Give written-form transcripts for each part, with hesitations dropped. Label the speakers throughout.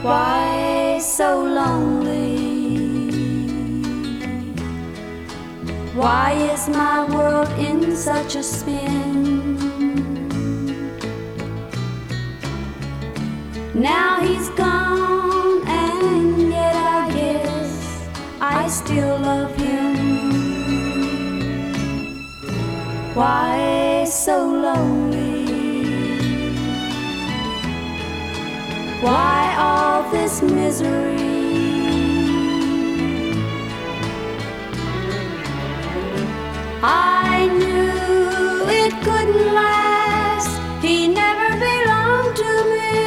Speaker 1: Why so lonely? Why is my world in such a spin? Now he's gone, and yet I guess I still love him. Why so lonely? Why all this misery? I knew it couldn't last. He never belonged to me.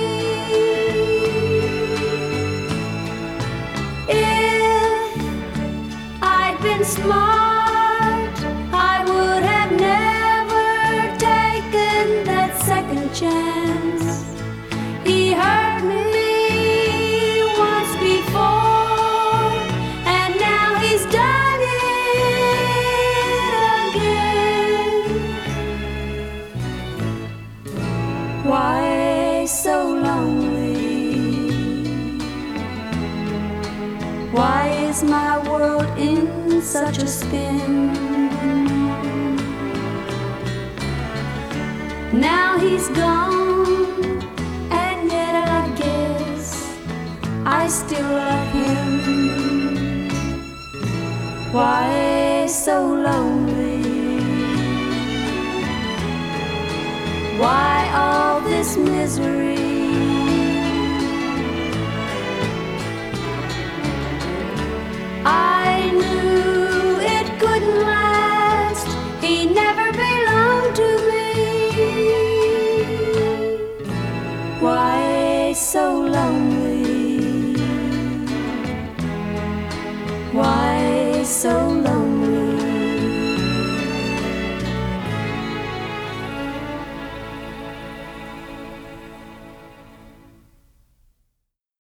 Speaker 1: If I'd been smart, I would have never taken that second chance. He hurt me once before, and now he's done it again. Why so lonely? Why is my world in such a spin? Now he's gone, and yet I guess I still love him. Why so lonely? Why all this misery? I knew it couldn't last. He never belonged to me. Why so lonely? Why